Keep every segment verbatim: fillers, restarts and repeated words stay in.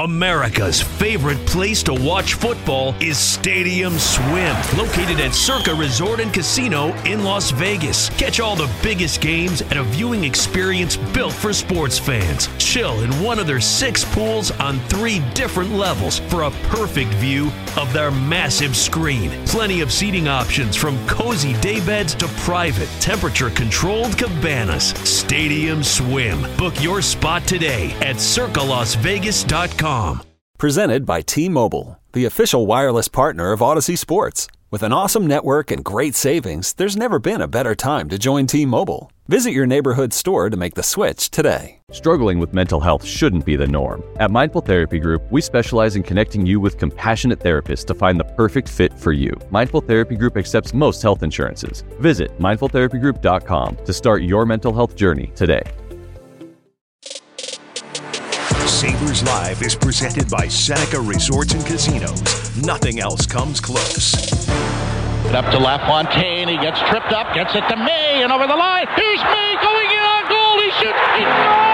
America's favorite place to watch football is Stadium Swim, located at Circa Resort and Casino in Las Vegas. Catch all the biggest games at a viewing experience built for sports fans. Chill in one of their six pools on three different levels for a perfect view of their massive screen. Plenty of seating options from cozy daybeds to private, temperature-controlled cabanas. Stadium Swim. Book your spot today at circa las vegas dot com. Presented by T-Mobile, the official wireless partner of Odyssey Sports. With an awesome network and great savings, there's never been a better time to join T-Mobile. Visit your neighborhood store to make the switch today. Struggling with mental health shouldn't be the norm. At Mindful Therapy Group, we specialize in connecting you with compassionate therapists to find the perfect fit for you. Mindful Therapy Group accepts most health insurances. Visit mindful therapy group dot com to start your mental health journey today. Sabres Live is presented by Seneca Resorts and Casinos. Nothing else comes close. Up to LaFontaine. He gets tripped up, gets it to May, and over the line. Here's May going in on goal. He shoots. He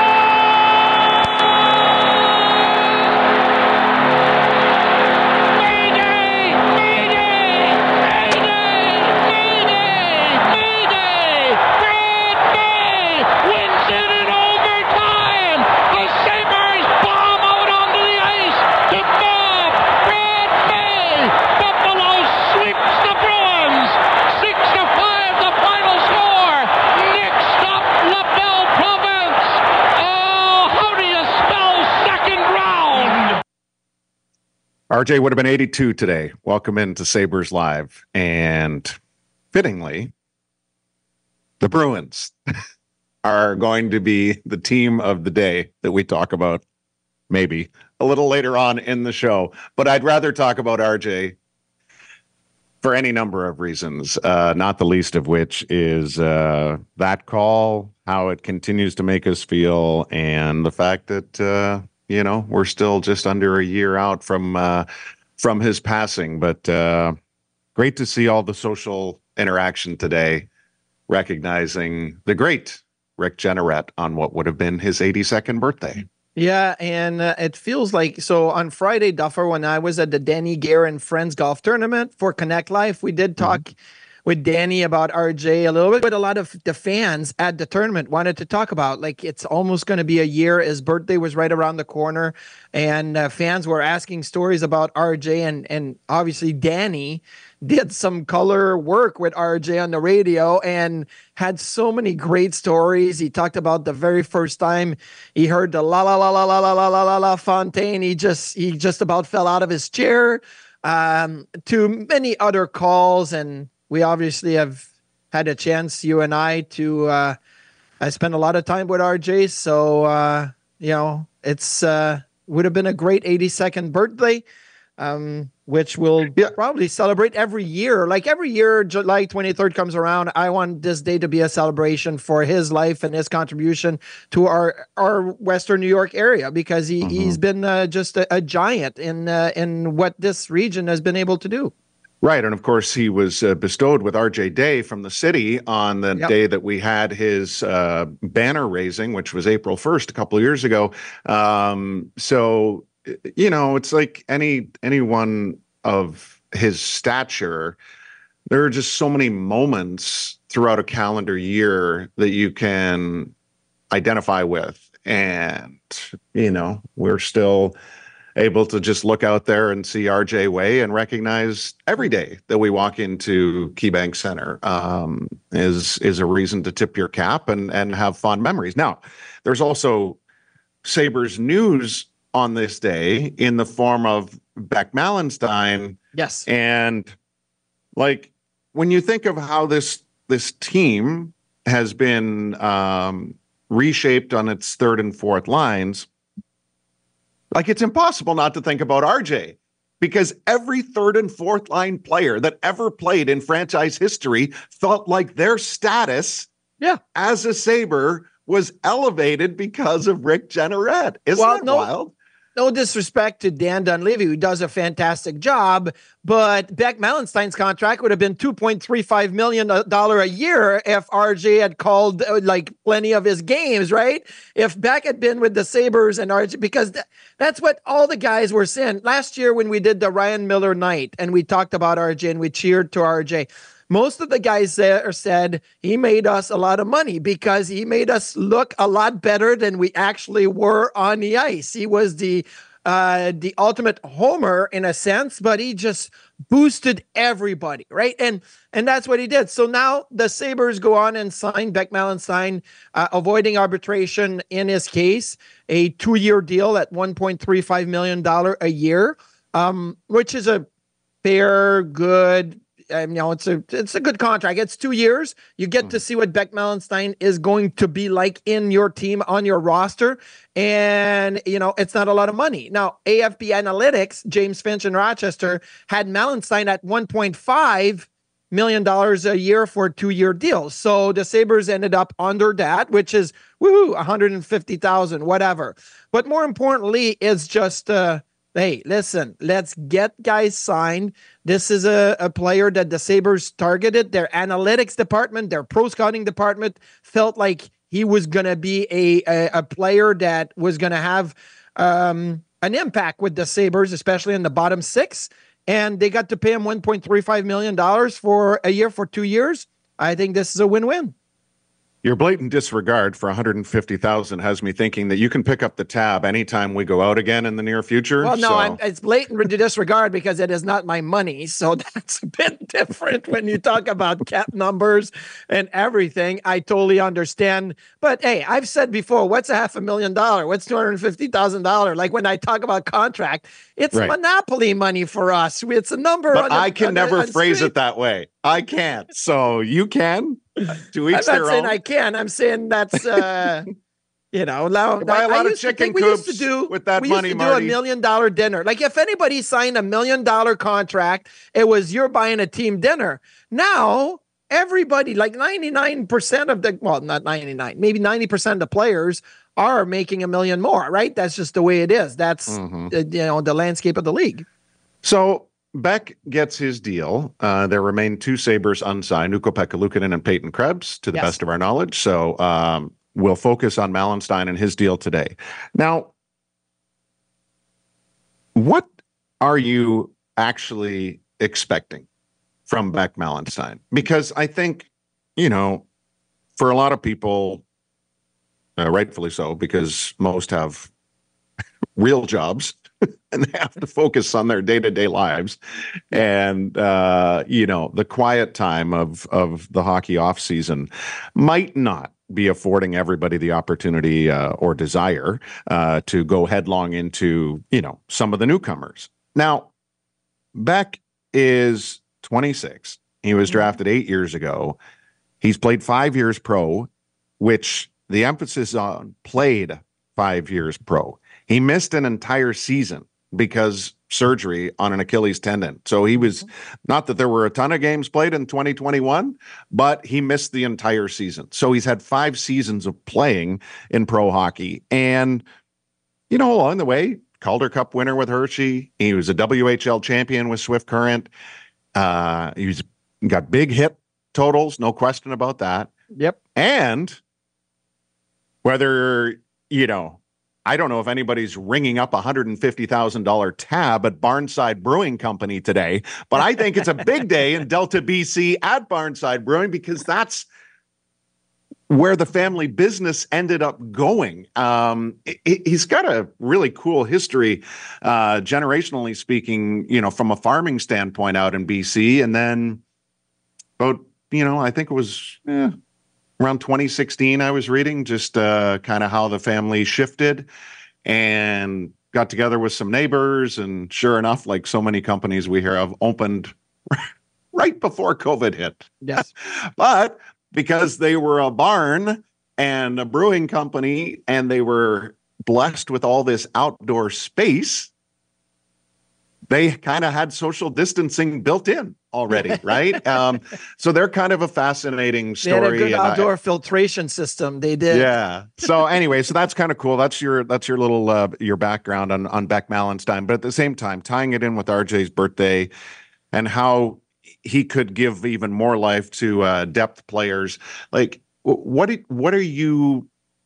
Mayday! Mayday! Mayday! Mayday! Mayday! Brad May wins it in overtime. The Sabres bomb out onto the ice to Bob Brad May. Buffalo sweeps the Bruins. Six to five, the final score. Next up, LaBelle Province. Oh, how do you spell second round? R J would have been eighty-two today. Welcome into Sabres Live. And fittingly, the Bruins are going to be the team of the day that we talk about maybe a little later on in the show. But I'd rather talk about R J for any number of reasons, uh, not the least of which is uh, that call, how it continues to make us feel, and the fact that, uh, you know, we're still just under a year out from uh, from his passing. But uh, great to see all the social interaction today, recognizing the great Rick Jeanneret on what would have been his eighty-second birthday. Yeah, and uh, it feels like, so on Friday, Duffer, when I was at the Danny Gare and Friends Golf Tournament for Connect Life, we did talk mm-hmm. with Danny about R J a little bit, but a lot of the fans at the tournament wanted to talk about, like, it's almost going to be a year. His birthday was right around the corner, and uh, fans were asking stories about R J, and, and obviously Danny did some color work with R J on the radio and had so many great stories. He talked about the very first time he heard the la la la la la la la la la la Fontaine. He just he just about fell out of his chair. Um, to many other calls, and we obviously have had a chance, you and I, to uh, I spent a lot of time with R J. So uh, you know, it's uh, would have been a great eighty-second birthday. Um, which we'll yeah. probably celebrate every year. Like every year, July twenty-third comes around, I want this day to be a celebration for his life and his contribution to our our Western New York area, because he, mm-hmm. he's been uh, just a, a giant in uh, in what this region has been able to do. Right. And of course, he was uh, bestowed with R J Day from the city on the yep. day that we had his uh, banner raising, which was April first, a couple of years ago. Um, so, you know, it's like any anyone of his stature, there are just so many moments throughout a calendar year that you can identify with. And, you know, we're still able to just look out there and see R J Way and recognize every day that we walk into KeyBank Center um, is is a reason to tip your cap and, and have fond memories. Now, there's also Sabres news on this day in the form of Beck Malenstein. Yes. And like, when you think of how this this team has been um, reshaped on its third and fourth lines, like, it's impossible not to think about R J, because every third and fourth line player that ever played in franchise history felt like their status yeah. as a Sabre was elevated because of Rick Jeanneret. Isn't well, that no, wild? no disrespect to Dan Dunleavy, who does a fantastic job, but Beck Malenstein's contract would have been two point three five million dollars a year if R J had called uh, like plenty of his games, right? If Beck had been with the Sabres and R J, because th- that's what all the guys were saying. Last year when we did the Ryan Miller night and we talked about R J and we cheered to R J, most of the guys there said he made us a lot of money because he made us look a lot better than we actually were on the ice. He was the uh, the ultimate homer in a sense, but he just boosted everybody, right? And and that's what he did. So now the Sabres go on and sign Beck Malenstein, uh, avoiding arbitration in his case, a two-year deal at one point three five million dollars a year, um, which is a fair, good, Um, you know, it's a it's a good contract. It's two years. You get mm. to see what Beck Malenstein is going to be like in your team, on your roster. And, you know, it's not a lot of money. Now, A F B Analytics, James Finch in Rochester, had Malenstein at one point five million dollars a year for a two-year deal. So the Sabres ended up under that, which is, woohoo, one hundred fifty thousand dollars, whatever. But more importantly, it's just... Uh, Hey, listen, let's get guys signed. This is a, a player that the Sabres targeted. Their analytics department, their pro scouting department felt like he was going to be a, a, a player that was going to have um, an impact with the Sabres, especially in the bottom six. And they got to pay him one point three five million dollars for a year for two years. I think this is a win-win. Your blatant disregard for one hundred fifty thousand dollars has me thinking that you can pick up the tab anytime we go out again in the near future. Well, no, so. I'm, it's blatant disregard because it is not my money. So that's a bit different when you talk about cap numbers and everything. I totally understand. But hey, I've said before, what's a half a million dollar? What's two hundred fifty thousand dollars? Like when I talk about contract, it's right. monopoly money for us. It's a number. But on I the, can on never the, on phrase street. it that way. I can't. So you can. To each I'm their not saying own. I can. I'm saying that's, uh, you know, now you buy a lot I of chicken we coops used to do, with that we money, used to Marty. do a million dollar dinner. Like if anybody signed a million dollar contract, it was you're buying a team dinner. Now everybody, like ninety-nine percent of the, well, not ninety-nine, maybe ninety percent of the players are making a million more, right? That's just the way it is. That's, mm-hmm. uh, you know, the landscape of the league. So Beck gets his deal. Uh, there remain two Sabres unsigned, Ukko-Pekka Luukkonen and Peyton Krebs, to the yes. best of our knowledge. So um, we'll focus on Malenstein and his deal today. Now, what are you actually expecting from Beck Malenstein? Because I think, you know, for a lot of people, uh, rightfully so, because most have real jobs, and they have to focus on their day-to-day lives and, uh, you know, the quiet time of, of the hockey off season might not be affording everybody the opportunity uh, or desire uh, to go headlong into, you know, some of the newcomers. Now, Beck is twenty-six. He was drafted eight years ago. He's played five years pro, which the emphasis on played five years pro. He missed an entire season because surgery on an Achilles tendon. So he was, not that there were a ton of games played in twenty twenty-one, but he missed the entire season. So he's had five seasons of playing in pro hockey. And, you know, along the way, Calder Cup winner with Hershey. He was a W H L champion with Swift Current. Uh, he's got big hit totals, no question about that. Yep. And whether, you know, I don't know if anybody's ringing up a one hundred fifty thousand dollars tab at Barnside Brewing Company today, but I think it's a big day in Delta, B C at Barnside Brewing because that's where the family business ended up going. Um, it, he's got a really cool history, uh, generationally speaking, you know, from a farming standpoint out in B C. And then about, you know, I think it was... Eh, around twenty sixteen, I was reading just uh, kind of how the family shifted and got together with some neighbors. And sure enough, like so many companies we hear of, opened right before COVID hit. Yes. But because they were a barn and a brewing company and they were blessed with all this outdoor space, they kind of had social distancing built in already, right? um, so they're kind of a fascinating story. They had a good outdoor I, filtration system. They did. Yeah. So anyway, so that's kind of cool. That's your that's your little uh, your background on on Beck Malenstein. But at the same time, tying it in with R J's birthday and how he could give even more life to uh, depth players. Like, what what are you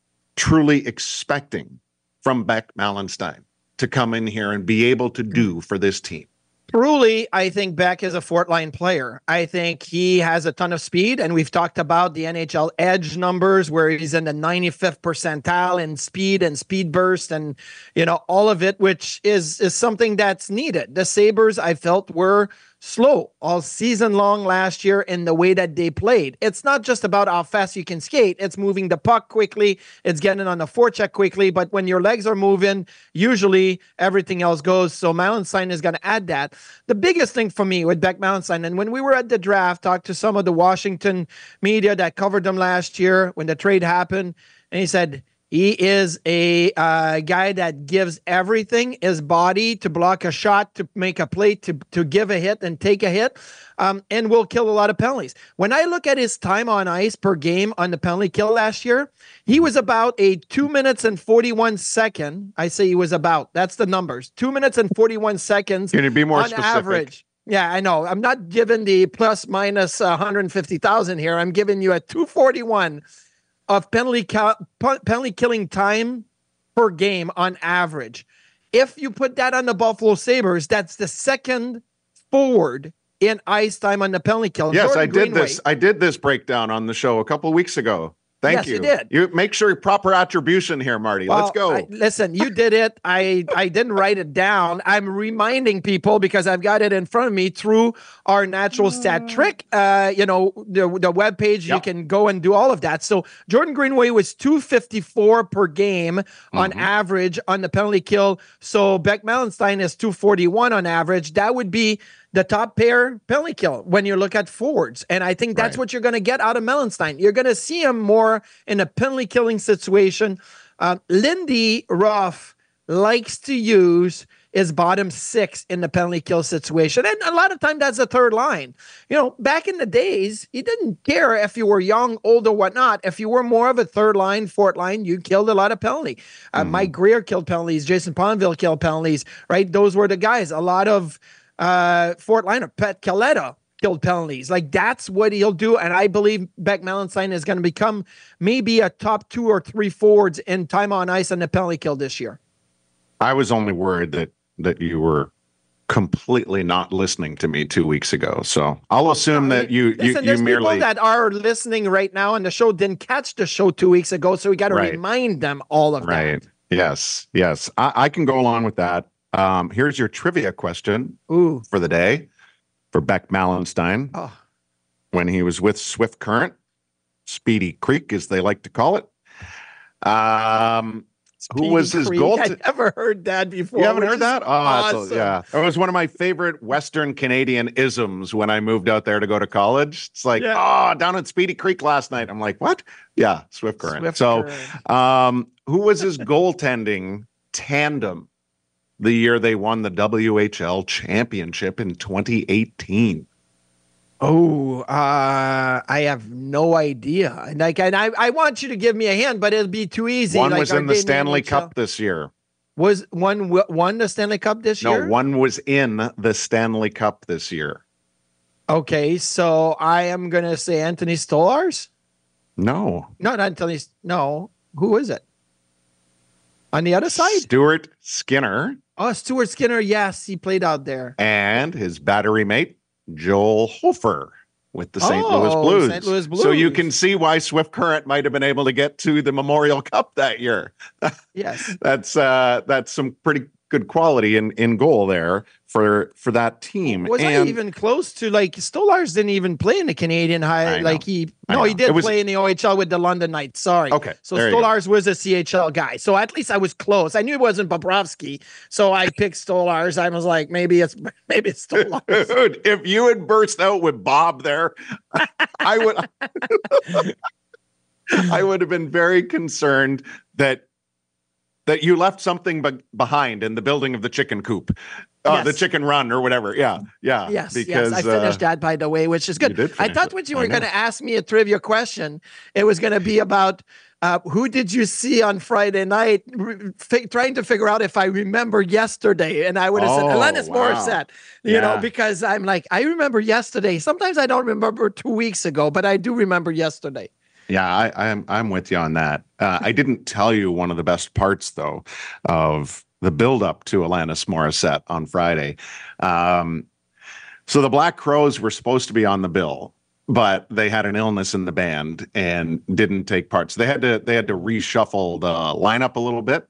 truly expecting from Beck Malenstein to come in here and be able to do for this team? Truly, I think Beck is a fourth line player. I think he has a ton of speed, and we've talked about the N H L edge numbers where he's in the ninety-fifth percentile in speed and speed burst and, you know, all of it, which is, is something that's needed. The Sabres, I felt, were slow all season long last year in the way that they played. It's not just about how fast you can skate. It's moving the puck quickly. It's getting on the forecheck quickly. But when your legs are moving, usually everything else goes. So Malenstein is going to add that. The biggest thing for me with Beck Malenstein, and when we were at the draft, talked to some of the Washington media that covered them last year when the trade happened, and he said, he is a uh, guy that gives everything, his body to block a shot, to make a play, to, to give a hit and take a hit, um, and will kill a lot of penalties. When I look at his time on ice per game on the penalty kill last year, he was about a two minutes and forty-one second. I say he was about. That's the numbers. Two minutes and forty-one seconds. Can you be more on specific? Average. Yeah, I know. I'm not giving the plus minus one hundred fifty thousand here. I'm giving you a two forty-one of penalty ca- penalty killing time per game on average. If you put that on the Buffalo Sabres, that's the second forward in ice time on the penalty kill. Yes, Jordan I did Greenway. this. I did this breakdown on the show a couple of weeks ago. Thank Yes, you. you did. You make sure proper attribution here, Marty. Well, Let's go. I, listen, you did it. I, I didn't write it down. I'm reminding people because I've got it in front of me through our natural stat trick. Uh, you know, the, the webpage, yep. You can go and do all of that. So Jordan Greenway was two fifty-four per game mm-hmm. on average on the penalty kill. So Beck Malenstein is two forty-one on average. That would be the top pair penalty kill when you look at forwards. And I think that's right. What you're going to get out of Malenstein. You're going to see him more in a penalty killing situation. Uh, Lindy Ruff likes to use his bottom six in the penalty kill situation. And a lot of time that's the third line. You know, back in the days, he didn't care if you were young, old, or whatnot. If you were more of a third line, fourth line, you killed a lot of penalty. Uh, mm. Mike Greer killed penalties. Jason Ponville killed penalties, right? Those were the guys. A lot of uh, fourth liner, Pat Caletta, killed penalties. Like, that's what he'll do. And I believe Beck Malenstein is going to become maybe a top two or three forwards in time on ice on the penalty kill this year. I was only worried that that you were completely not listening to me two weeks ago. So I'll assume that you you, Listen, you there's merely people that are listening right now, and the show didn't catch the show two weeks ago, so we got to right. remind them all of right. that. Yes, yes, I, I can go along with that. Um, here's your trivia question Ooh. for the day for Beck Malenstein. Oh. When he was with Swift Current, Speedy Creek, as they like to call it. Um, Speedy who was his Creek. goal? I never heard that before. You haven't heard that? Oh, awesome. that's a, yeah. It was one of my favorite Western Canadian isms when I moved out there to go to college. It's like, yeah. oh, down at Speedy Creek last night. I'm like, what? Yeah, Swift Current. Swift so, Current. Um, who was his goaltending tandem the year they won the W H L championship in twenty eighteen? Oh, uh, I have no idea. And like, and I, I want you to give me a hand, but it'll be too easy. One like, was in the Stanley Cup this year. Was one won the Stanley Cup this no, year? No, one was in the Stanley Cup this year. Okay, so I am gonna say Anthony Stolarz. No, not Anthony. No, who is it? On the other side, Stuart Skinner. Oh, Stuart Skinner. Yes, he played out there. And his battery mate, Joel Hofer, with the Saint Oh, Louis Blues. Saint Louis Blues. So you can see why Swift Current might have been able to get to the Memorial Cup that year. Yes. that's uh, that's some pretty good quality in, in goal there for for that team. Was and, I even close to, like, Stolarz didn't even play in the Canadian High. Like he, no, he did was, play in the O H L with the London Knights. Sorry. Okay. So Stolarz was a C H L guy. So at least I was close. I knew it wasn't Bobrovsky. So I picked Stolarz. I was like, maybe it's, maybe it's Stolarz. Dude, if you had burst out with Bob there, I would, I would have been very concerned that, that you left something be- behind in the building of the chicken coop. Oh, yes. the Chicken Run or whatever. Yeah, yeah. Yes, because, yes. I finished uh, that, by the way, which is good. I thought it. when you were going to ask me a trivia question, it was going to be about uh, who did you see on Friday night, f- trying to figure out if I remember yesterday. And I would have oh, said Alanis wow. Morissette, you yeah. know, because I'm like, I remember yesterday. Sometimes I don't remember two weeks ago, but I do remember yesterday. Yeah, I, I'm I'm with you on that. Uh, I didn't tell you one of the best parts, though, of the build-up to Alanis Morissette on Friday. Um, so the Black Crowes were supposed to be on the bill, but they had an illness in the band and didn't take part. So they had to they had to reshuffle the lineup a little bit.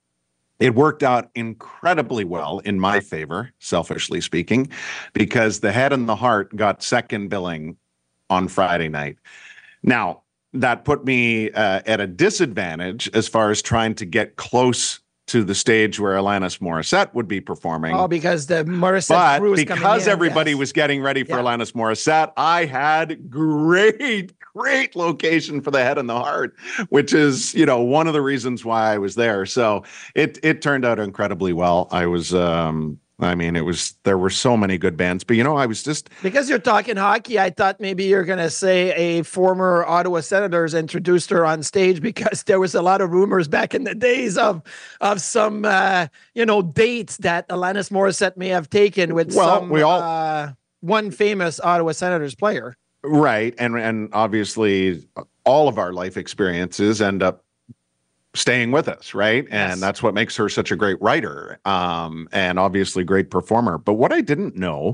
It worked out incredibly well in my favor, selfishly speaking, because the Head and the Heart got second billing on Friday night. Now, that put me uh, at a disadvantage as far as trying to get close to the stage where Alanis Morissette would be performing. Oh, because the Morissette crew was coming in. But because everybody yes. was getting ready for yeah. Alanis Morissette, I had great, great location for the Head and the Heart, which is, you know, one of the reasons why I was there. So it it turned out incredibly well. I was um I mean, it was, there were so many good bands, but you know, I was just. Because you're talking hockey, I thought maybe you're going to say a former Ottawa Senators introduced her on stage, because there was a lot of rumors back in the days of, of some, uh, you know, dates that Alanis Morissette may have taken with well, some, we all, uh, one famous Ottawa Senators player. Right. And, and obviously all of our life experiences end up staying with us, right? And yes. that's what makes her such a great writer, um, and obviously great performer. But what I didn't know,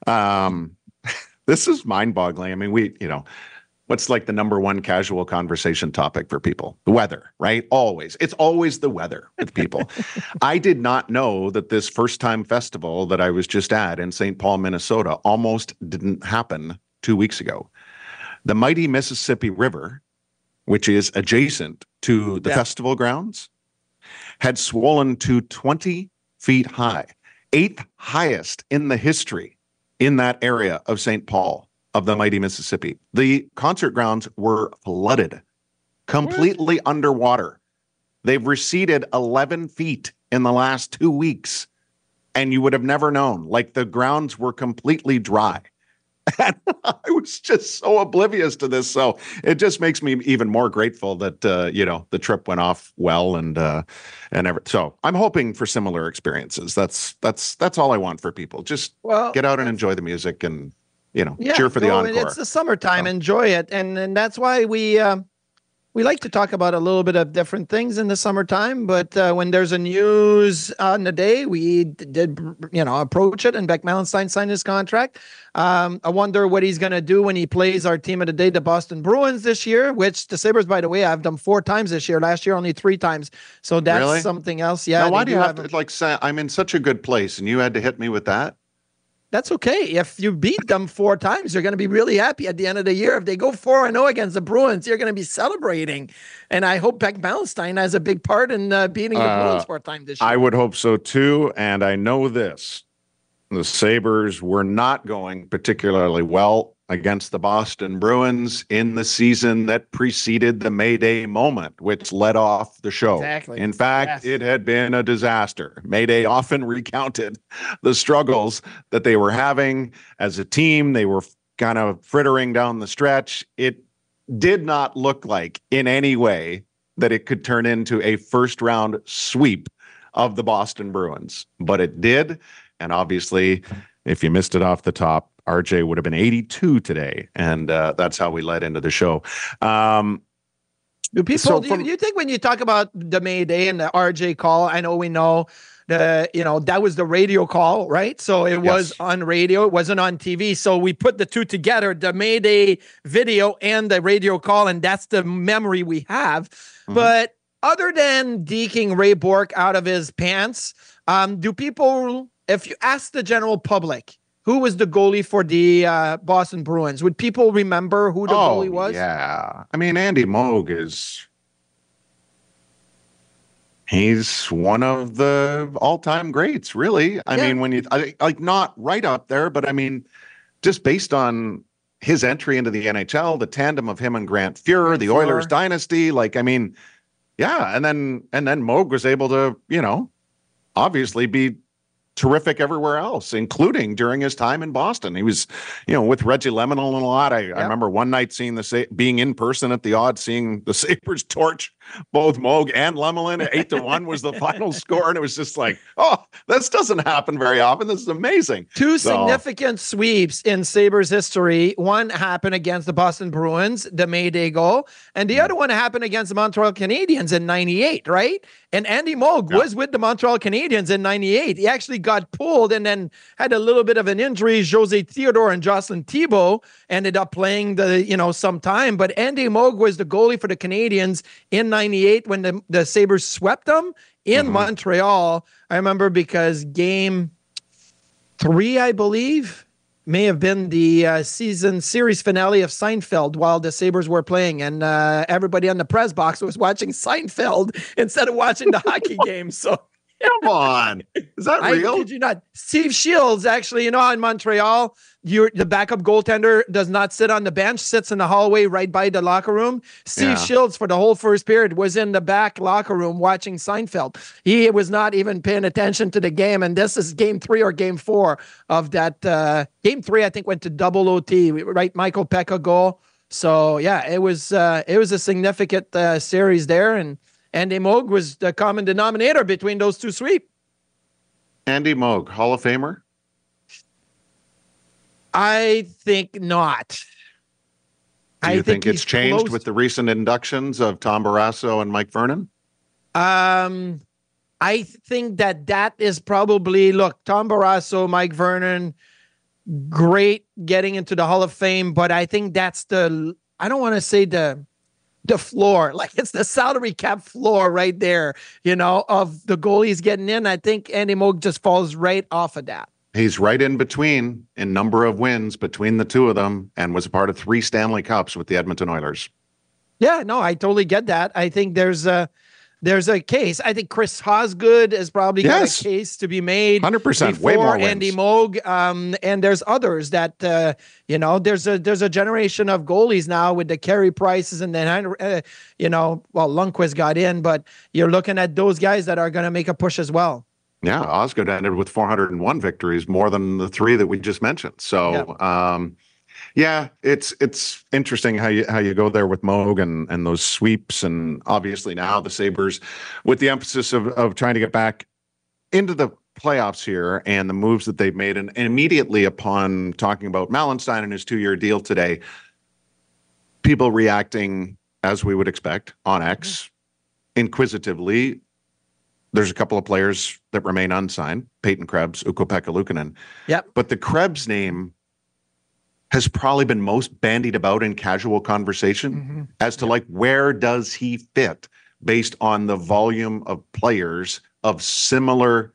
um, this is mind-boggling. I mean, we, you know, what's like the number one casual conversation topic for people? The weather, right? Always. It's always the weather with people. I did not know that this first-time festival that I was just at in Saint Paul, Minnesota, almost didn't happen two weeks ago. The mighty Mississippi River, which is adjacent to the yeah. festival grounds, had swollen to twenty feet high, eighth highest in the history in that area of Saint Paul, of the mighty Mississippi. The concert grounds were flooded, completely what? underwater. They've receded eleven feet in the last two weeks, and you would have never known. Like, the grounds were completely dry. And I was just so oblivious to this. So it just makes me even more grateful that, uh, you know, the trip went off well, and, uh, and every, so I'm hoping for similar experiences. That's, that's, that's all I want for people. Just well, get out and enjoy the music and, you know, yeah, cheer for the well, encore. It's the summertime. So. Enjoy it. And, and that's why we, um, we like to talk about a little bit of different things in the summertime, but uh, when there's a news on the day, we did, you know, approach it, and Beck Malenstein signed his contract. Um, I wonder what he's going to do when he plays our team of the day, the Boston Bruins, this year, which the Sabres, by the way, I've done four times this year. Last year, only three times. So that's really? something else. Yeah. Now, why do you have, have to, like, say, I'm in such a good place and you had to hit me with that? That's okay. If you beat them four times, you're going to be really happy at the end of the year. If they go four and oh against the Bruins, you're going to be celebrating. And I hope Beck Malenstein has a big part in uh, beating the uh, Bruins four times this year. I would hope so too. And I know this. The Sabres were not going particularly well against the Boston Bruins in the season that preceded the May Day moment, which led off the show. Exactly. In fact, yes. It had been a disaster. May Day often recounted the struggles that they were having as a team. They were kind of frittering down the stretch. It did not look like in any way that it could turn into a first round sweep of the Boston Bruins, but it did. And obviously, if you missed it off the top, R J would have been eighty-two today, and uh, that's how we led into the show. Um, do people? So do, you, do you think when you talk about the May Day and the R J call, I know we know the you know that was the radio call, right? So it was yes. on radio, it wasn't on T V. So we put the two together, the May Day video and the radio call, and that's the memory we have. Mm-hmm. But other than deking Ray Bourque out of his pants, um, do people? If you ask the general public, who was the goalie for the uh, Boston Bruins, would people remember who the oh, goalie was? Yeah. I mean, Andy Moog is, he's one of the all-time greats, really. I yeah. mean, when you, I, like, not right up there, but I mean, just based on his entry into the N H L, the tandem of him and Grant Fuhr, Grant the Fuhr. Oilers dynasty, like, I mean, yeah. And then, and then Moog was able to, you know, obviously be terrific everywhere else, including during his time in Boston. He was, you know, with Reggie Lemonell a lot. I, yep. I remember one night seeing the Sa- being in person at the Odd, seeing the Sabres torch both Moog and Lemelin. Eight to one was the final score, and it was just like, oh, this doesn't happen very often. This is amazing. Two so, significant sweeps in Sabres history. One happened against the Boston Bruins, the May Day goal, and the other one happened against the Montreal Canadiens in ninety-eight, right? And Andy Moog yeah. was with the Montreal Canadiens in ninety-eight. He actually got pulled and then had a little bit of an injury. Jose Theodore and Jocelyn Thibault ended up playing the, you know, some time, but Andy Moog was the goalie for the Canadiens in ninety-eight when the, the Sabres swept them in mm-hmm. Montreal. I remember because game three, I believe, may have been the uh, season series finale of Seinfeld while the Sabres were playing, and uh, everybody on the press box was watching Seinfeld instead of watching the hockey game. So come on, is that real? I kid you not. Steve Shields, actually, you know, in Montreal, you the backup goaltender does not sit on the bench, sits in the hallway right by the locker room. Steve yeah. Shields, for the whole first period, was in the back locker room watching Seinfeld. He was not even paying attention to the game, and this is game three or game four of that. Uh, game three, I think, went to double O T, right? Michael Pekka goal. So, yeah, it was uh, it was a significant uh, series there, and Andy Moog was the common denominator between those two sweeps. Andy Moog, Hall of Famer? I think not. Do you I think, think it's changed close. with the recent inductions of Tom Barrasso and Mike Vernon? Um, I think that that is probably, look, Tom Barrasso, Mike Vernon, great getting into the Hall of Fame, but I think that's the, I don't want to say the, the floor, like it's the salary cap floor right there, you know, of the goalies getting in. I think Andy Moog just falls right off of that. He's right in between in number of wins between the two of them and was a part of three Stanley Cups with the Edmonton Oilers. Yeah, no, I totally get that. I think there's a, there's a case. I think Chris Osgood is probably yes. got a case to be made. one hundred percent, way more wins. Andy Moog, um, and there's others that, uh, you know, there's a there's a generation of goalies now with the Carey Prices and then, uh, you know, well, Lundqvist got in, but you're looking at those guys that are going to make a push as well. Yeah, Osgood ended with four hundred one victories, more than the three that we just mentioned. So, yeah, um, yeah it's it's interesting how you how you go there with Moog and and those sweeps, and obviously now the Sabres with the emphasis of of trying to get back into the playoffs here and the moves that they've made, and, and immediately upon talking about Malenstein and his two-year deal today, people reacting as we would expect on X, inquisitively. There's a couple of players that remain unsigned, Peyton Krebs, Ukko-Pekka Luukkonen. Yep. But the Krebs name has probably been most bandied about in casual conversation mm-hmm. as to yep. like, where does he fit based on the volume of players of similar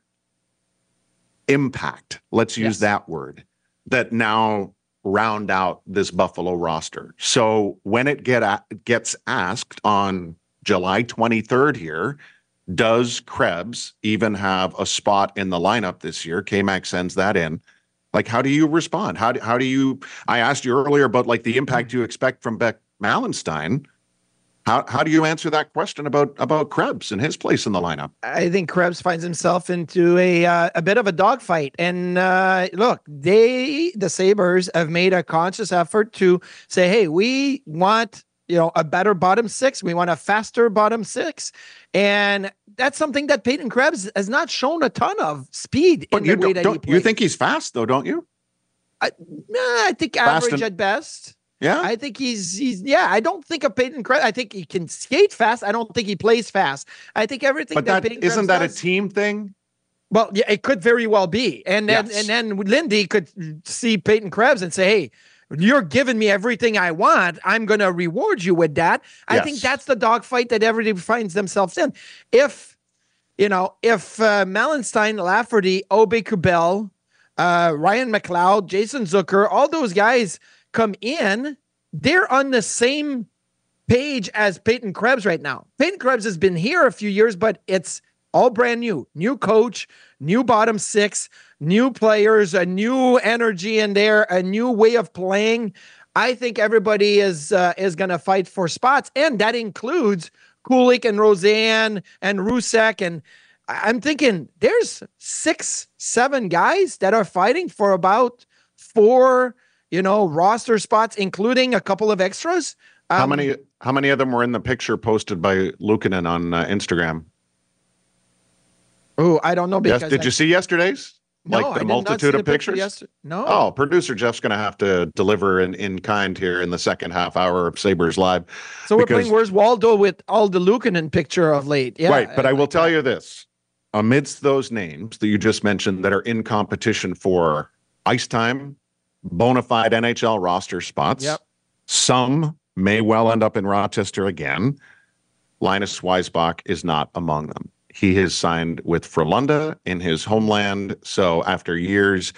impact, let's use yes. that word, that now round out this Buffalo roster. So when it get a- gets asked on July twenty-third here, does Krebs even have a spot in the lineup this year? K-Mac sends that in. Like, how do you respond? How do, how do you, I asked you earlier about like the impact you expect from Beck Malenstein. How how do you answer that question about, about Krebs and his place in the lineup? I think Krebs finds himself into a uh, a bit of a dogfight. And uh, look, they, the Sabres, have made a conscious effort to say, hey, we want, you know, a better bottom six. We want a faster bottom six. And that's something that Peyton Krebs has not shown a ton of speed but in you the way don't, that he don't plays. You think he's fast, though, don't you? I, nah, I think Fast average and, at best. Yeah. I think he's, he's, yeah, I don't think of Peyton Krebs. I think he can skate fast. I don't think he plays fast. I think everything but that, that Peyton isn't Krebs that does, a team thing? Well, yeah, it could very well be. And then, yes. and then Lindy could see Peyton Krebs and say, hey, you're giving me everything I want. I'm going to reward you with that. I yes. think that's the dogfight that everybody finds themselves in. If, you know, if uh, Malenstein, Lafferty, Aube-Kubel, uh, Ryan McLeod, Jason Zucker, all those guys come in, they're on the same page as Peyton Krebs right now. Peyton Krebs has been here a few years, but it's all brand new. New coach, new bottom six, new players, a new energy in there, a new way of playing. I think everybody is uh, is going to fight for spots, and that includes Kulich and Roseanne and Rusek. And I'm thinking there's six, seven guys that are fighting for about four, you know, roster spots, including a couple of extras. Um, how many? How many of them were in the picture posted by Luukkonen on uh, Instagram? Oh, I don't know. Because yes, did I, you see yesterday's? No, like the I did multitude not see of the picture pictures? Yesterday. No. Oh, producer Jeff's going to have to deliver in, in kind here in the second half hour of Sabres Live. So we're playing Where's Waldo with all the Luukkonen picture of late. Yeah. Right, but I, I will like tell that. you this. Amidst those names that you just mentioned that are in competition for ice time, bona fide N H L roster spots, yep. some may well end up in Rochester again. Linus Weisbach is not among them. He has signed with Frölunda in his homeland. So after years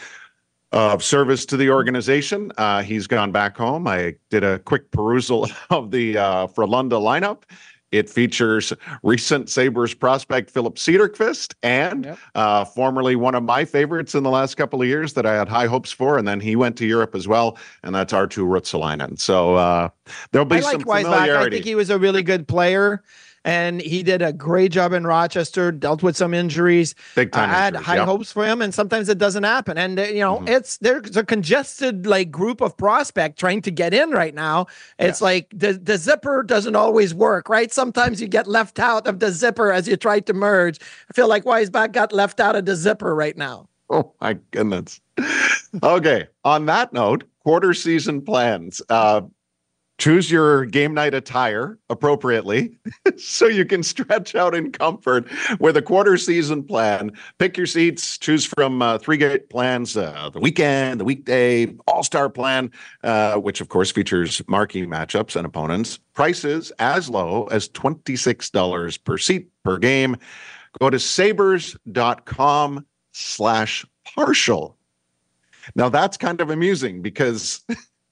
of service to the organization, uh, he's gone back home. I did a quick perusal of the uh, Frölunda lineup. It features recent Sabres prospect Philip Cederqvist and yep. uh, formerly one of my favorites in the last couple of years that I had high hopes for. And then he went to Europe as well. And that's Arttu Ruotsalainen. So uh, there'll be I some like familiarity. Weisbach. I think he was a really good player. And he did a great job in Rochester, dealt with some injuries. Big time I had injuries, high yeah. hopes for him, and sometimes it doesn't happen. And, uh, you know, Mhm. it's there's a congested, like, group of prospect trying to get in right now. It's Yeah. like the, the zipper doesn't always work, right? Sometimes you get left out of the zipper as you try to merge. I feel like Weisbach got left out of the zipper right now. Oh, my goodness. Okay, on that note, quarter season plans. Uh, Choose your game night attire appropriately so you can stretch out in comfort with a quarter season plan. Pick your seats, choose from uh, three great plans, uh, the weekend, the weekday, all-star plan, uh, which of course features marquee matchups and opponents. Prices as low as twenty-six dollars per seat per game. Go to sabres.com slash partial. Now that's kind of amusing because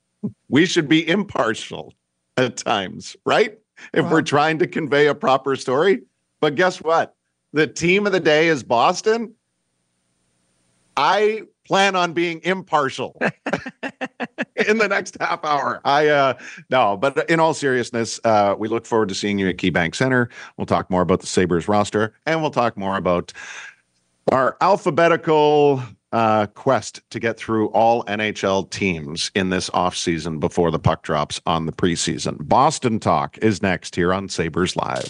we should be impartial at times, right? If Wow. we're trying to convey a proper story. But guess what? The team of the day is Boston. I plan on being impartial in the next half hour. I uh no, but in all seriousness, uh we look forward to seeing you at KeyBank Center. We'll talk more about the Sabres roster, and we'll talk more about our alphabetical uh, quest to get through all N H L teams in this offseason before the puck drops on the preseason. Boston Talk is next here on Sabres Live.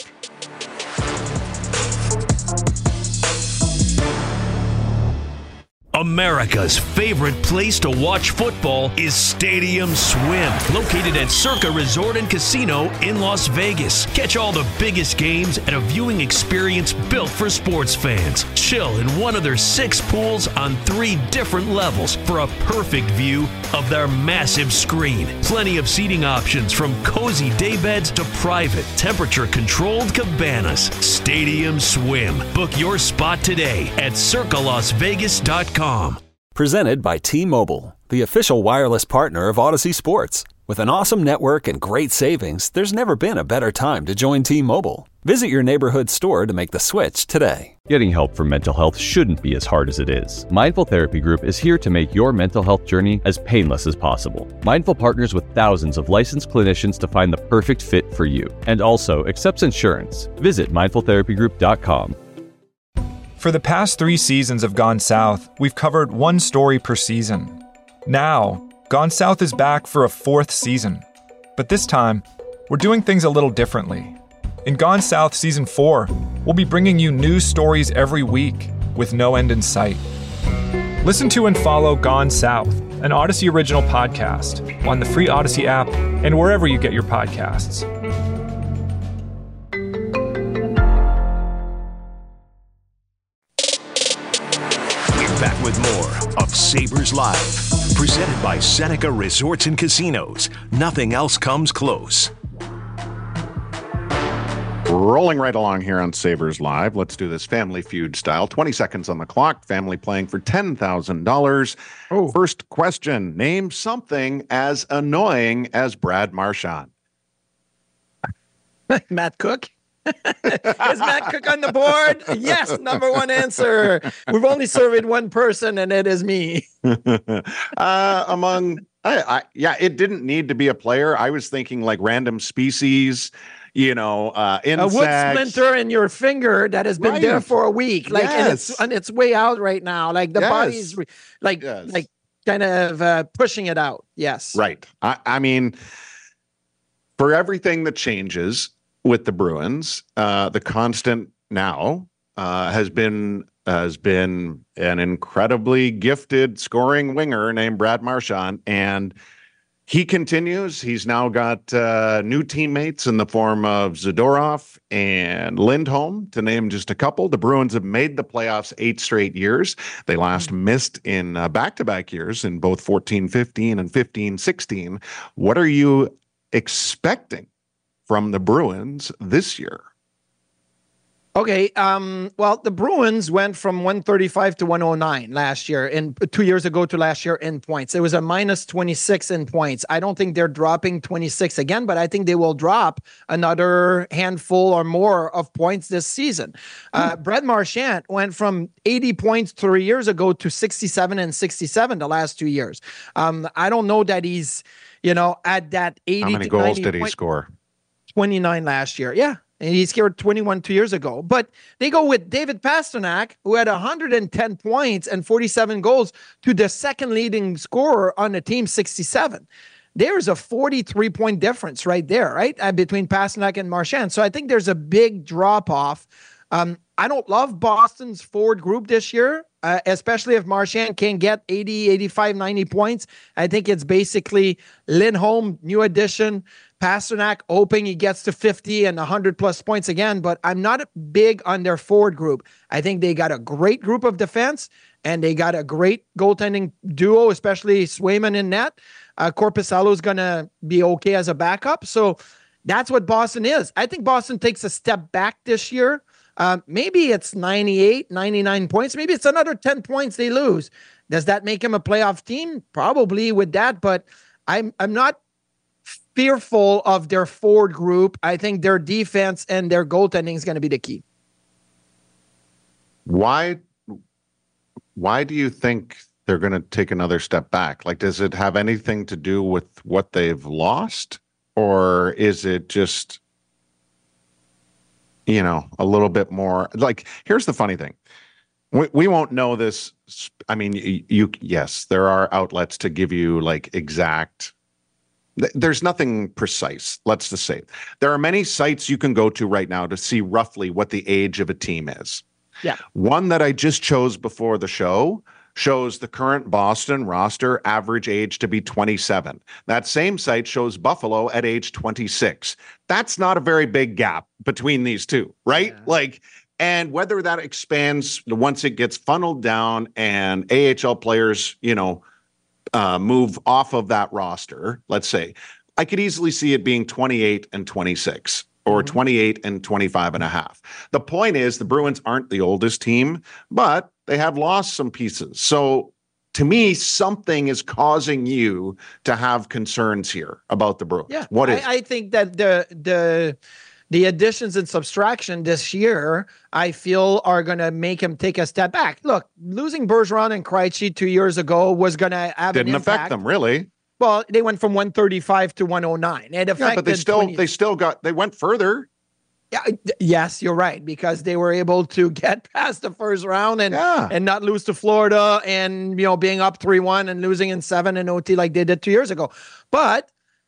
America's favorite place to watch football is Stadium Swim, located at Circa Resort and Casino in Las Vegas. Catch all the biggest games at a viewing experience built for sports fans. Chill in one of their six pools on three different levels for a perfect view of their massive screen. Plenty of seating options from cozy daybeds to private, temperature-controlled cabanas. Stadium Swim. Book your spot today at circa las vegas dot com. Presented by T-Mobile, the official wireless partner of Odyssey Sports. With an awesome network and great savings, there's never been a better time to join T-Mobile. Visit your neighborhood store to make the switch today. Getting help for mental health shouldn't be as hard as it is. Mindful Therapy Group is here to make your mental health journey as painless as possible. Mindful partners with thousands of licensed clinicians to find the perfect fit for you, and also accepts insurance. Visit mindful therapy group dot com. For the past three seasons of Gone South, we've covered one story per season. Now, Gone South is back for a fourth season. But this time, we're doing things a little differently. In Gone South Season four, we'll be bringing you new stories every week with no end in sight. Listen to and follow Gone South, an Odyssey original podcast, on the free Odyssey app and wherever you get your podcasts. Back with more of Sabres Live, presented by Seneca Resorts and Casinos. Nothing else comes close. Rolling right along here on Sabres Live. Let's do this Family Feud style. twenty seconds on the clock. Family playing for ten thousand dollars. Oh. First question. Name something as annoying as Brad Marchand. Matt Cook? Is Matt Cook on the board? Yes, number one answer. We've only surveyed one person, and it is me. uh, among, I, I, yeah, it didn't need to be a player. I was thinking like random species, you know, uh, insects. A wood splinter in your finger that has been Right. there for a week, like, Yes. and it's on its way out right now. Like the Yes. body's re- like, Yes. like kind of uh, pushing it out. Yes. Right. I, I mean, for everything that changes with the Bruins, uh, the constant now uh, has been has been an incredibly gifted scoring winger named Brad Marchand, and he continues. He's now got uh, new teammates in the form of Zadorov and Lindholm, to name just a couple. The Bruins have made the playoffs eight straight years. They last missed in uh, back-to-back years in both fourteen fifteen and fifteen sixteen. What are you expecting from the Bruins this year? Okay. Um, well, the Bruins went from one thirty-five to one oh nine last year, and two years ago to last year in points. It was a minus twenty-six in points. I don't think they're dropping twenty-six again, but I think they will drop another handful or more of points this season. Uh, Brad Marchand went from eighty points three years ago to sixty-seven and sixty-seven the last two years. Um, I don't know that he's, you know, at that eighty. How many to goals ninety did he point- score? twenty-nine last year. Yeah. And he scored twenty-one two years ago. But they go with David Pastrnak, who had one hundred ten points and forty-seven goals, to the second leading scorer on the team, sixty-seven. There's a forty-three point difference right there, right? Uh, between Pastrnak and Marchand. So I think there's a big drop off. Um, I don't love Boston's forward group this year, uh, especially if Marchand can get eighty, eighty-five, ninety points. I think it's basically Lindholm, new addition, Pastrnak hoping he gets to fifty and one hundred plus points again, but I'm not big on their forward group. I think they got a great group of defense, and they got a great goaltending duo, especially Swayman in net. Uh, Korpisalo is going to be okay as a backup. So that's what Boston is. I think Boston takes a step back this year. Uh, maybe it's ninety-eight, ninety-nine points. Maybe it's another ten points they lose. Does that make him a playoff team? Probably with that, but I'm I'm not fearful of their forward group. I think their defense and their goaltending is going to be the key. Why why do you think they're going to take another step back? Like, does it have anything to do with what they've lost, or is it just, you know, a little bit more? Like, here's the funny thing. We, we won't know this. I mean, you, you yes, there are outlets to give you like exact. There's nothing precise. Let's just say there are many sites you can go to right now to see roughly what the age of a team is. Yeah. One that I just chose before the show shows the current Boston roster average age to be twenty-seven. That same site shows Buffalo at age twenty-six. That's not a very big gap between these two, right? Yeah. Like, and whether that expands once it gets funneled down and A H L players, you know, uh, move off of that roster, let's say, I could easily see it being twenty-eight and twenty-six. Or mm-hmm. twenty-eight and twenty-five and a half. The point is the Bruins aren't the oldest team, but they have lost some pieces. So to me, something is causing you to have concerns here about the Bruins. Yeah, what is I, I think that the the the additions and subtraction this year, I feel, are going to make him take a step back. Look, losing Bergeron and Krejci two years ago was going to have Didn't an impact. affect them, really. Well, they went from one thirty-five to one oh nine. It affected yeah, but they still twenty. They still got they went further. Yeah, yes, you're right, because they were able to get past the first round and yeah. and not lose to Florida, and you know being up three one and losing in seven in O T like they did two years ago. But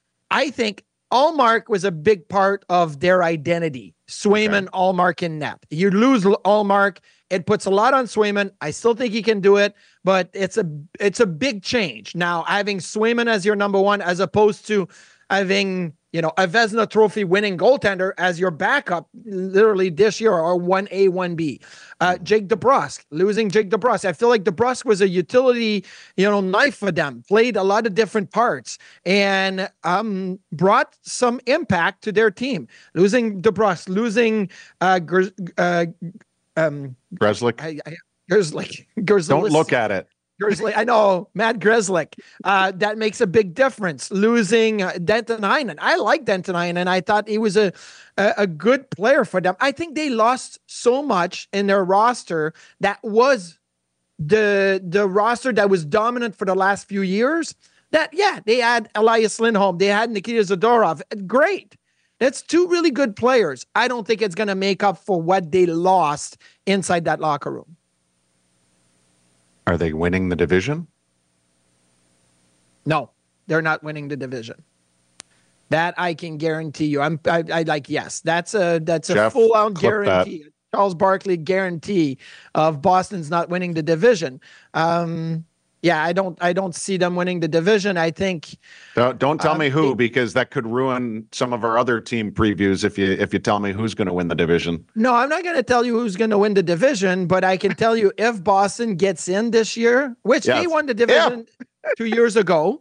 I think Ullmark was a big part of their identity. Swayman, okay. Ullmark in net. You lose Ullmark, it puts a lot on Swayman. I still think he can do it, but it's a it's a big change. Now, having Swayman as your number one as opposed to having, you know, a Vezina Trophy winning goaltender as your backup literally this year, or one A, one B. Uh, Jake DeBrusk, losing Jake DeBrusk. I feel like DeBrusk was a utility, you know, knife for them, played a lot of different parts and um, brought some impact to their team. Losing DeBrusk, losing uh, Gr- uh, um, Grzelcyk. I, I, Grzelcyk. Grzelcyk. Don't look at it. Grzelcyk, I know, Matt Grzelcyk. Uh, that makes a big difference. Losing uh, Denton Heinen. I like Denton Heinen. I thought he was a, a a good player for them. I think they lost so much in their roster that was the the roster that was dominant for the last few years. That, yeah, they had Elias Lindholm. They had Nikita Zadorov. Great. It's two really good players. I don't think it's going to make up for what they lost inside that locker room. Are they winning the division? No, they're not winning the division. That I can guarantee you. I'm I, I like yes. That's a that's a Jeff, full out clip guarantee. that. Charles Barkley guarantee of Boston's not winning the division. Um, yeah, I don't I don't see them winning the division. I think. Don't don't tell um, me who, it, because that could ruin some of our other team previews if you if you tell me who's going to win the division. No, I'm not going to tell you who's going to win the division, but I can tell you if Boston gets in this year, which Yes. they won the division yeah. two years ago.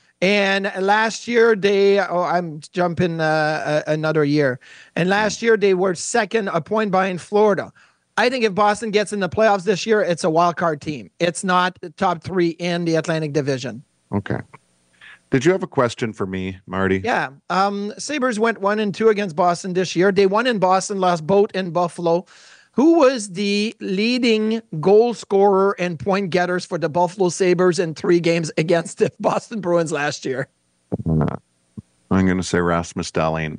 And last year they, oh, I'm jumping uh, another year. And last year they were second, a point behind Florida. I think if Boston gets in the playoffs this year, it's a wild card team. It's not the top three in the Atlantic Division. Okay. Did you have a question for me, Marty? Yeah. Um, Sabres went one and two against Boston this year. They won in Boston, lost both in Buffalo. Who was the leading goal scorer and point getters for the Buffalo Sabres in three games against the Boston Bruins last year? Uh, I'm going to say Rasmus Dahlin.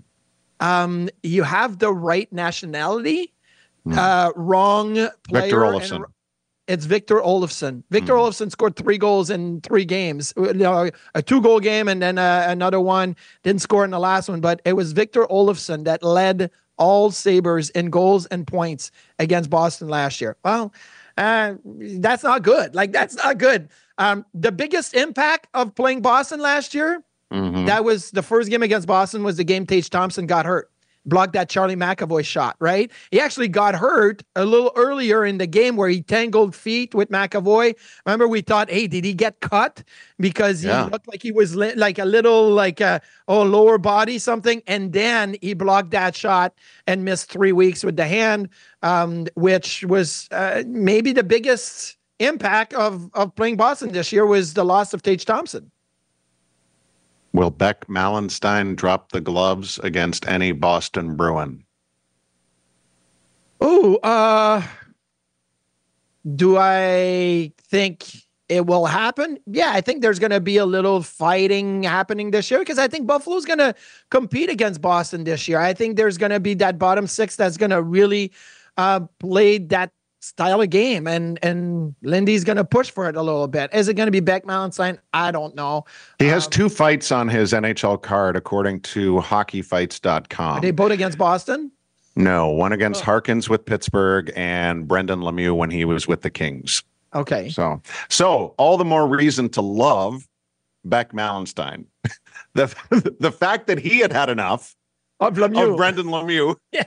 Um, you have the right nationality, mm. uh, wrong player. Victor Olofsson. And it's Victor Olofsson. Victor mm. Olofsson scored three goals in three games. You know, a two-goal game and then uh, another one. Didn't score in the last one, but it was Victor Olofsson that led all Sabres in goals and points against Boston last year. Well, uh, that's not good. Like, that's not good. Um, the biggest impact of playing Boston last year, mm-hmm. that was the first game against Boston was the game Tage Thompson got hurt. Blocked that Charlie McAvoy shot, right? He actually got hurt a little earlier in the game where he tangled feet with McAvoy. Remember, we thought, hey, did he get cut? Because he yeah. looked like he was li- like a little, like a oh, lower body something. And then he blocked that shot and missed three weeks with the hand, um, which was uh, maybe the biggest impact of, of playing Boston this year was the loss of Tage Thompson. Will Beck Malenstein drop the gloves against any Boston Bruin? Oh, uh, do I think it will happen? Yeah, I think there's going to be a little fighting happening this year because I think Buffalo's going to compete against Boston this year. I think there's going to be that bottom six that's going to really uh, play that style of game, and and Lindy's going to push for it a little bit. Is it going to be Beck Malenstein? I don't know. He has um, two fights on his N H L card, according to hockey fights dot com. Are they both against Boston? No, one against oh. Harkins with Pittsburgh and Brendan Lemieux when he was with the Kings. Okay. So, so all the more reason to love Beck Malenstein. the the fact that he had had enough of Lemieux, of Brendan Lemieux. Yeah.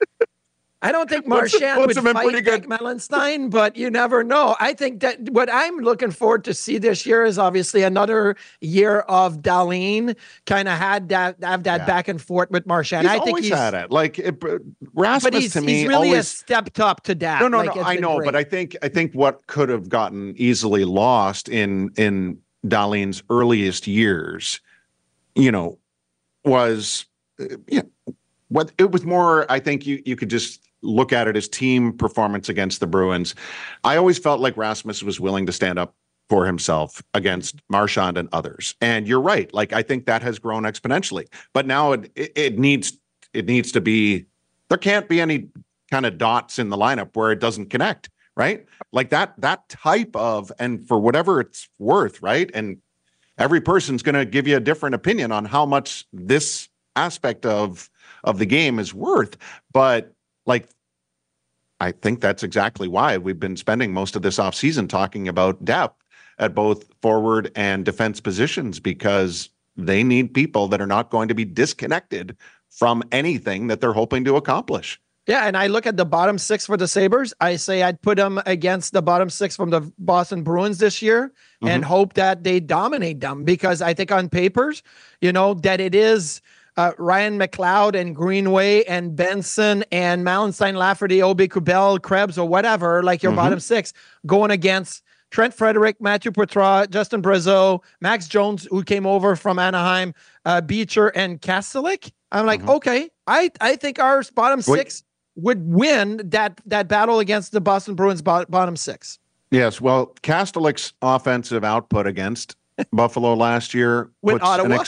I don't think Marchand would fight Beck Malenstein, but you never know. I think that what I'm looking forward to see this year is obviously another year of Dahlin kind of had that have that yeah. back and forth with Marchand. He's I think always he's had it. Like it, Rasmus but he's, to me, he's really always stepped up to that. No, no, like, no. I know, great. but I think I think what could have gotten easily lost in in Dahlin's earliest years, you know, was uh, yeah, what it was more. I think you you could just look at it as team performance against the Bruins. I always felt like Rasmus was willing to stand up for himself against Marchand and others. And you're right. Like, I think that has grown exponentially, but now it, it, it needs, it needs to be, there can't be any kind of dots in the lineup where it doesn't connect, right? Like that, that type of, and for whatever it's worth, right? And every person's going to give you a different opinion on how much this aspect of, of the game is worth. But like, I think that's exactly why we've been spending most of this offseason talking about depth at both forward and defense positions, because they need people that are not going to be disconnected from anything that they're hoping to accomplish. Yeah, and I look at the bottom six for the Sabres. I say I'd put them against the bottom six from the Boston Bruins this year mm-hmm. and hope that they dominate them, because I think on papers, you know, that it is Uh, Ryan McLeod and Greenway and Benson and Malenstein, Lafferty, Obi Kubel, Krebs, or whatever, like your mm-hmm. bottom six, going against Trent Frederick, Matthew Poitras, Justin Brazeau, Max Jones, who came over from Anaheim, uh, Beecher, and Kastelik. I'm like, mm-hmm. okay, I I think our bottom six Wait. would win that that battle against the Boston Bruins bo- bottom six. Yes, well, Kastelik's offensive output against Buffalo last year with Ottawa. Ex-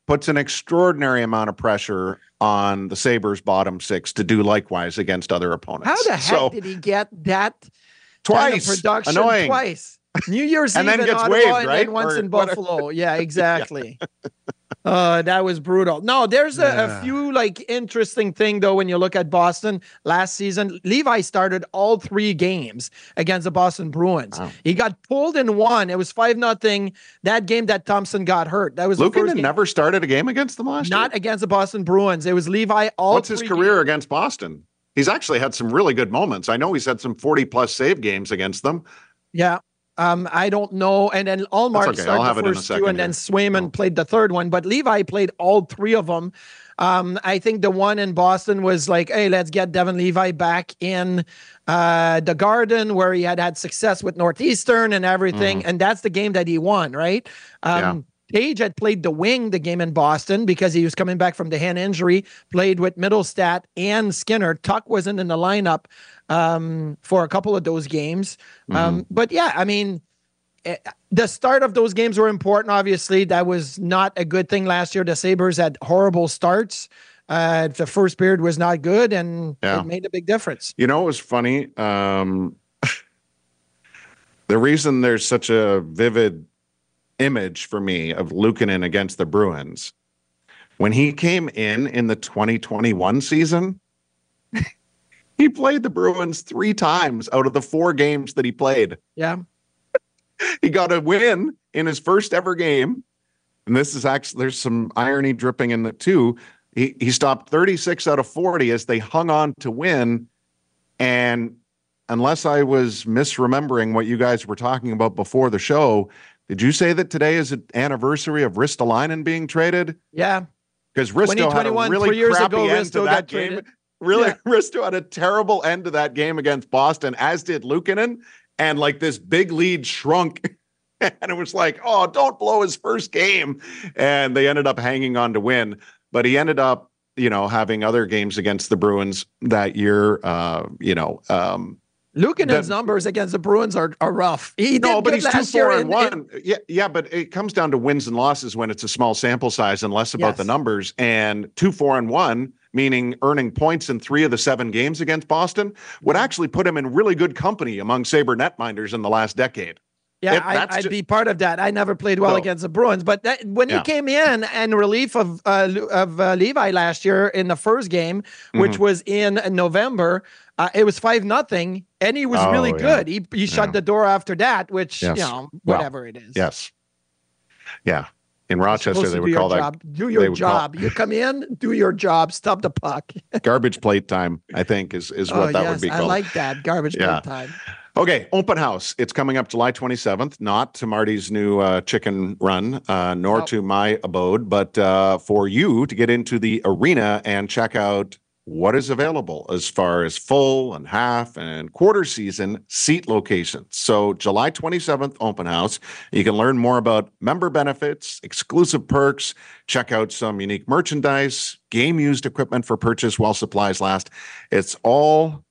puts an extraordinary amount of pressure on the Sabres bottom six to do likewise against other opponents. How the heck so, did he get that twice kind of production annoying twice? New Year's and Eve then in gets Ottawa waived, and right? then once Or in whatever. Buffalo. Yeah, exactly. Uh, that was brutal. No, there's a, Yeah. a few like interesting thing though when you look at Boston last season. Levi started all three games against the Boston Bruins. Wow. He got pulled in one. It was five nothing. That game that Thompson got hurt. That was the first Luukkonen game. never started a game against them last Not year. against the Boston Bruins. It was Levi all What's his three career games. against Boston? He's actually had some really good moments. I know he's had some forty plus save games against them. Yeah. Um, I don't know. And then Allmark That's okay. I'll started have the it in a first two, second and then here. Swayman Oh. played the third one. But Levi played all three of them. Um, I think the one in Boston was like, hey, let's get Devin Levi back in uh, the Garden, where he had had success with Northeastern and everything. Mm-hmm. And that's the game that he won, right? Um, Page had played the wing the game in Boston because he was coming back from the hand injury, played with Middlestat and Skinner. Tuck wasn't in the lineup um, for a couple of those games. Mm-hmm. Um, but yeah, I mean, eh, the start of those games were important. Obviously, that was not a good thing last year. The Sabres had horrible starts. Uh, the first period was not good, and Yeah. it made a big difference. You know, it was funny. Um, the reason there's such a vivid image for me of Luukkonen against the Bruins, when he came in in the twenty twenty-one season, he played the Bruins three times out of the four games that he played. Yeah. He got a win in his first ever game. And this is actually, there's some irony dripping in it too. He, he stopped thirty-six out of forty as they hung on to win. And unless I was misremembering what you guys were talking about before the show, did you say that today is an anniversary of Ristolainen being traded? Yeah. Because Risto had a twenty twenty-one, really three years crappy ago, end Risto to got that game. traded. Really, Yeah. Risto had a terrible end to that game against Boston, as did Luukkonen. And like this big lead shrunk. And it was like, oh, don't blow his first game. And they ended up hanging on to win. But he ended up, you know, having other games against the Bruins that year. Uh, you know, um, Luukkonen's that- numbers against the Bruins are, are rough. He did no, but good he's two, last year four, in- and one. in- yeah, yeah, but it comes down to wins and losses when it's a small sample size and less about Yes. the numbers. And two, four, and one, meaning earning points in three of the seven games against Boston, would actually put him in really good company among Sabre netminders in the last decade. Yeah, If I, that's I'd ju- be part of that. I never played well No. against the Bruins, but that, when Yeah. he came in in relief of uh, Lu- of uh, Levi last year in the first game, which Mm-hmm. was in November, uh, it was five nothing, and he was Oh, really yeah. good. He he shut Yeah. the door after that, which Yes. you know Well, whatever it is. Yes. Yeah. In You're Rochester, supposed they to would do call your that job. Do they your would call- job. You come in, do your job, stop the puck. garbage plate time, I think, is, is what oh that yes, would be I called. like that garbage Yeah. plate time. Okay, open house. It's coming up July twenty-seventh, not to Marty's new uh, chicken run, uh, nor Nope. to my abode, but uh, for you to get into the arena and check out what is available as far as full and half and quarter season seat locations. So July twenty-seventh, open house. You can learn more about member benefits, exclusive perks, check out some unique merchandise, game used equipment for purchase while supplies last. It's all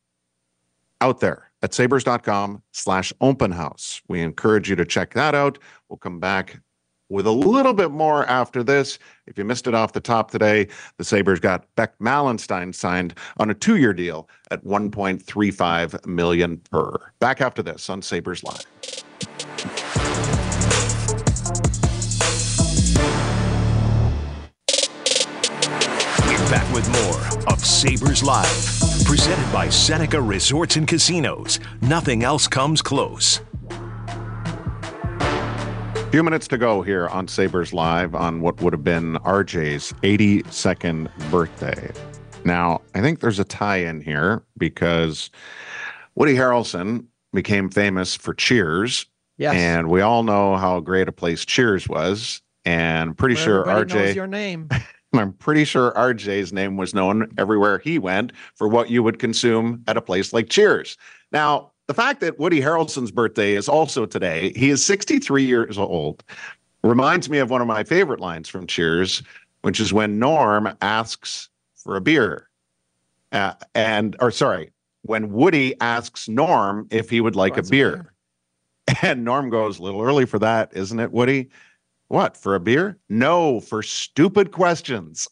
out there at sabres.com slash open house. We encourage you to check that out. We'll come back with a little bit more after this. If you missed it off the top today, the Sabres got Beck Malenstein signed on a two-year deal at one point three five million dollars per. Back after this on Sabres Live. We're back with more of Sabres Live, presented by Seneca Resorts and Casinos. Nothing else comes close. Few minutes to go here on Sabres Live on what would have been R J's eighty-second birthday. Now, I think there's a tie-in here because Woody Harrelson became famous for Cheers. Yes. And we all know how great a place Cheers was. And I'm pretty Where sure everybody R J knows your name. I'm pretty sure R J's name was known everywhere he went for what you would consume at a place like Cheers. Now, the fact that Woody Harrelson's birthday is also today, he is sixty-three years old, reminds me of one of my favorite lines from Cheers, which is when Norm asks for a beer. Uh, and, or sorry, when Woody asks Norm if he would like a Wants a beer. beer. And Norm goes, a little early for that, isn't it, Woody? What, for a beer? No, for stupid questions.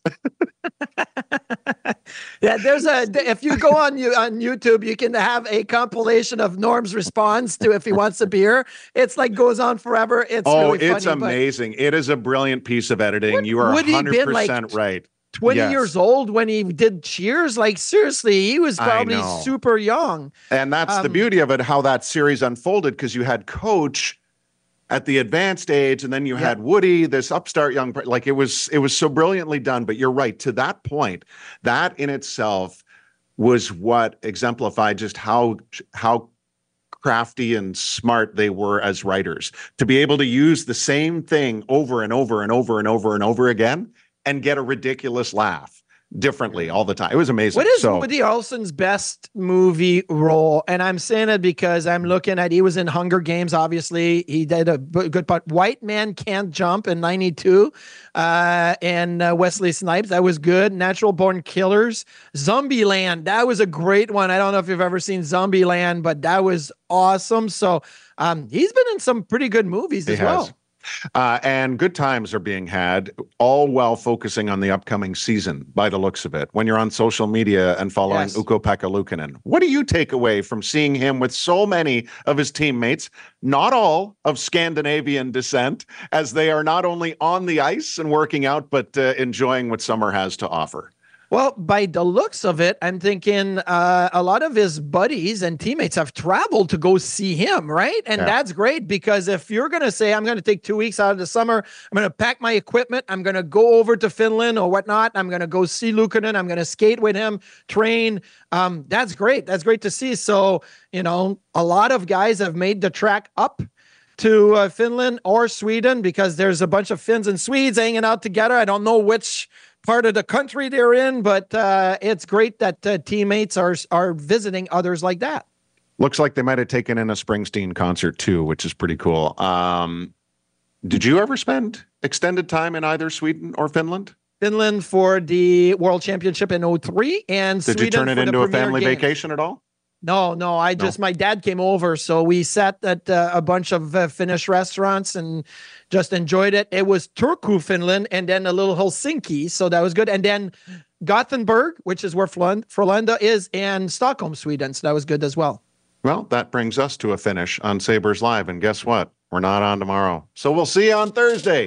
Yeah, there's a, if you go on you on YouTube, you can have a compilation of Norm's response to if he wants a beer. It's like goes on forever. It's oh, really it's funny, amazing. It is a brilliant piece of editing. Would, you are one hundred percent like right. twenty yes. years old when he did Cheers? Like, seriously, he was probably super young. And that's um, the beauty of it, how that series unfolded, because you had Coach at the advanced age, and then you yeah. had Woody, this upstart young, like it was, it was so brilliantly done. But you're right, to that point, that in itself was what exemplified just how, how crafty and smart they were as writers, to be able to use the same thing over and over and over and over and over again and get a ridiculous laugh differently all the time. It was amazing. What is so, Woody Harrelson's best movie role? And I'm saying it because I'm looking at, he was in Hunger Games, obviously. He did a good part. White Man Can't Jump in ninety-two. Uh, and uh, Wesley Snipes, that was good. Natural Born Killers. Zombieland, that was a great one. I don't know if you've ever seen Zombieland, but that was awesome. So um, he's been in some pretty good movies he as has. well. Uh, and good times are being had, all while focusing on the upcoming season by the looks of it. When you're on social media and following yes. Ukko-Pekka Luukkonen, what do you take away from seeing him with so many of his teammates, not all of Scandinavian descent, as they are not only on the ice and working out, but uh, enjoying what summer has to offer? Well, by the looks of it, I'm thinking uh, a lot of his buddies and teammates have traveled to go see him, right? And yeah. that's great, because if you're going to say, I'm going to take two weeks out of the summer, I'm going to pack my equipment, I'm going to go over to Finland or whatnot, I'm going to go see Luukkonen, I'm going to skate with him, train. Um, that's great. That's great to see. So, you know, a lot of guys have made the track up to uh, Finland or Sweden, because there's a bunch of Finns and Swedes hanging out together. I don't know which part of the country they're in, but uh, it's great that uh, teammates are are visiting others like that. Looks like they might have taken in a Springsteen concert too, which is pretty cool. Um, did you ever spend extended time in either Sweden or Finland? Finland for the World Championship in oh three, and did Sweden you turn it for into the a family Games. vacation at all? No, no, I just, no. my dad came over, so we sat at uh, a bunch of uh, Finnish restaurants and just enjoyed it. It was Turku, Finland, and then a little Helsinki, so that was good. And then Gothenburg, which is where Frölunda is, and Stockholm, Sweden, so that was good as well. Well, that brings us to a finish on Sabres Live, and guess what? We're not on tomorrow, so we'll see you on Thursday.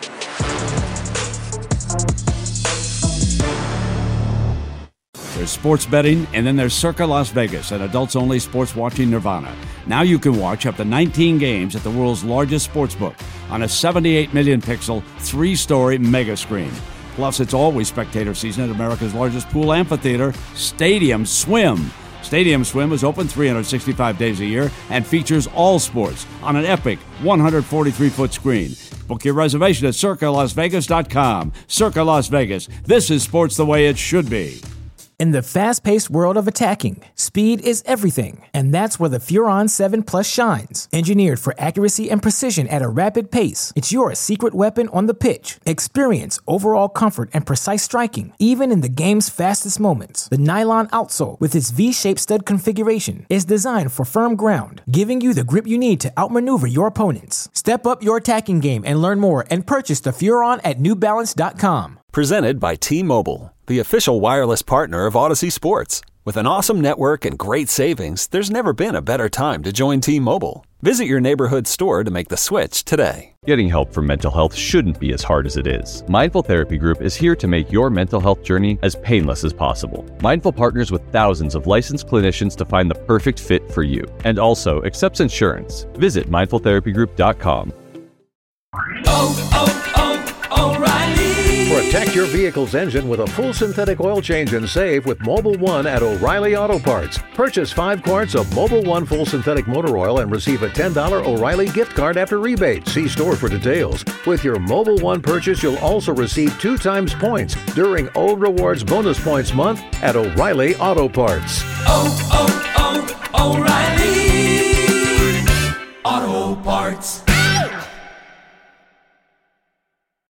There's sports betting, and then there's Circa Las Vegas, an adults-only sports watching nirvana. Now you can watch up to nineteen games at the world's largest sportsbook on a seventy-eight million pixel, three-story mega screen. Plus, it's always spectator season at America's largest pool amphitheater, Stadium Swim. Stadium Swim is open three hundred sixty-five days a year and features all sports on an epic one hundred forty-three foot screen. Book your reservation at circa las vegas dot com. Circa Las Vegas. This is sports the way it should be. In the fast-paced world of attacking, speed is everything, and that's where the Furon seven Plus shines. Engineered for accuracy and precision at a rapid pace, it's your secret weapon on the pitch. Experience overall comfort and precise striking, even in the game's fastest moments. The nylon outsole, with its V-shaped stud configuration, is designed for firm ground, giving you the grip you need to outmaneuver your opponents. Step up your attacking game and learn more, and purchase the Furon at new balance dot com. Presented by T-Mobile, the official wireless partner of Odyssey Sports. With an awesome network and great savings, there's never been a better time to join T-Mobile. Visit your neighborhood store to make the switch today. Getting help for mental health shouldn't be as hard as it is. Mindful Therapy Group is here to make your mental health journey as painless as possible. Mindful partners with thousands of licensed clinicians to find the perfect fit for you, and also accepts insurance. Visit mindful therapy group dot com. Oh, oh, oh, O'Reilly. Protect your vehicle's engine with a full synthetic oil change and save with Mobil one at O'Reilly Auto Parts. Purchase five quarts of Mobil one full synthetic motor oil and receive a ten dollars O'Reilly gift card after rebate. See store for details. With your Mobil one purchase, you'll also receive two times points during O Rewards Bonus Points Month at O'Reilly Auto Parts. Oh, oh, oh, O'Reilly Auto Parts.